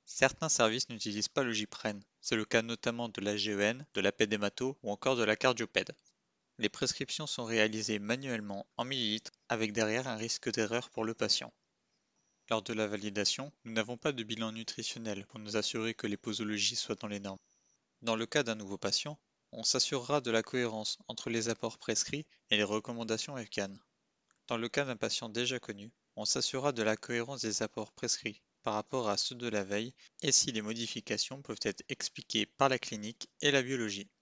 Certains services n'utilisent pas le Gyprène. C'est le cas notamment de la GEN, de la Pédémato ou encore de la Cardiopède. Les prescriptions sont réalisées manuellement en millilitres avec derrière un risque d'erreur pour le patient. Lors de la validation, nous n'avons pas de bilan nutritionnel pour nous assurer que les posologies soient dans les normes. Dans le cas d'un nouveau patient, on s'assurera de la cohérence entre les apports prescrits et les recommandations EFCAN. Dans le cas d'un patient déjà connu, on s'assurera de la cohérence des apports prescrits par rapport à ceux de la veille et si les modifications peuvent être expliquées par la clinique et la biologie.